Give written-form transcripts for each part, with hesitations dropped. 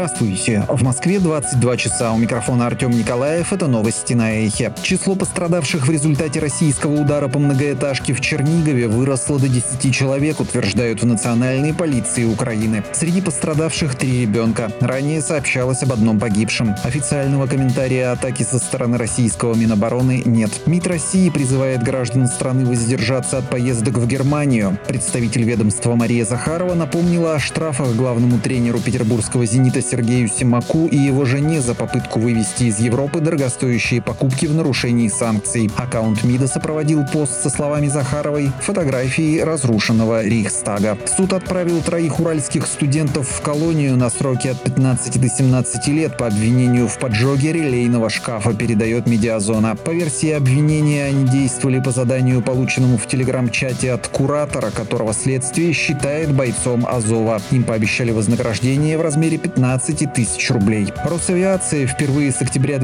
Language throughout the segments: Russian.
Здравствуйте. В Москве 22 часа. У микрофона Артем Николаев. Это новости на Эхе. Число пострадавших в результате российского удара по многоэтажке в Чернигове выросло до 10 человек, утверждают в национальной полиции Украины. Среди пострадавших 3 ребенка. Ранее сообщалось об одном погибшем. Официального комментария атаки со стороны российского Минобороны нет. МИД России призывает граждан страны воздержаться от поездок в Германию. Представитель ведомства Мария Захарова напомнила о штрафах главному тренеру петербургского «Зенита» Сергею Симаку и его жене за попытку вывести из Европы дорогостоящие покупки в нарушении санкций. Аккаунт МИДа сопроводил пост со словами Захаровой фотографии разрушенного Рейхстага. Суд отправил 3 уральских студентов в колонию на сроки от 15 до 17 лет по обвинению в поджоге релейного шкафа, передает Медиазона. По версии обвинения, они действовали по заданию, полученному в телеграм-чате от куратора, которого следствие считает бойцом Азова. Им пообещали вознаграждение в размере 15 тысяч рублей. Росавиация впервые с октября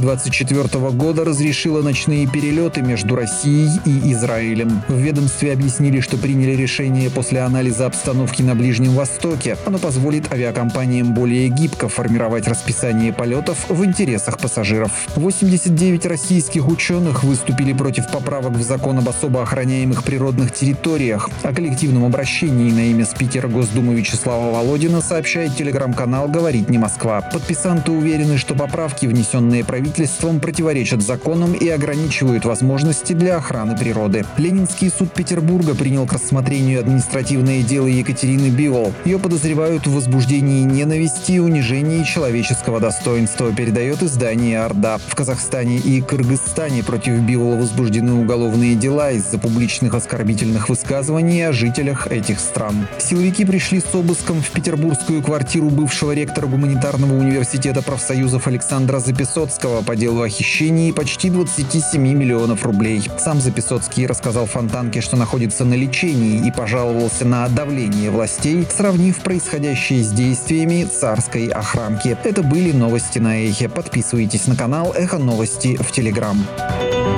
2024 года разрешила ночные перелеты между Россией и Израилем. В ведомстве объяснили, что приняли решение после анализа обстановки на Ближнем Востоке. Оно позволит авиакомпаниям более гибко формировать расписание полетов в интересах пассажиров. 89 российских ученых выступили против поправок в закон об особо охраняемых природных территориях. О коллективном обращении на имя спикера Госдумы Вячеслава Володина сообщает телеграм-канал «Говорит не Москва». Подписанты уверены, что поправки, внесенные правительством, противоречат законам и ограничивают возможности для охраны природы. Ленинский суд Петербурга принял к рассмотрению административное дело Екатерины Бивол. Ее подозревают в возбуждении ненависти и унижении человеческого достоинства, передает издание «Орда». В Казахстане и Кыргызстане против Бивола возбуждены уголовные дела из-за публичных оскорбительных высказываний о жителях этих стран. Силовики пришли с обыском в петербургскую квартиру бывшего ректора гуманитарного университета профсоюзов Александра Записоцкого по делу о хищении почти 27 миллионов рублей. Сам Записоцкий рассказал Фонтанке, что находится на лечении, и пожаловался на давление властей, сравнив происходящее с действиями царской охранки. Это были новости на Эхе. Подписывайтесь на канал Эхо Новости в Телеграм.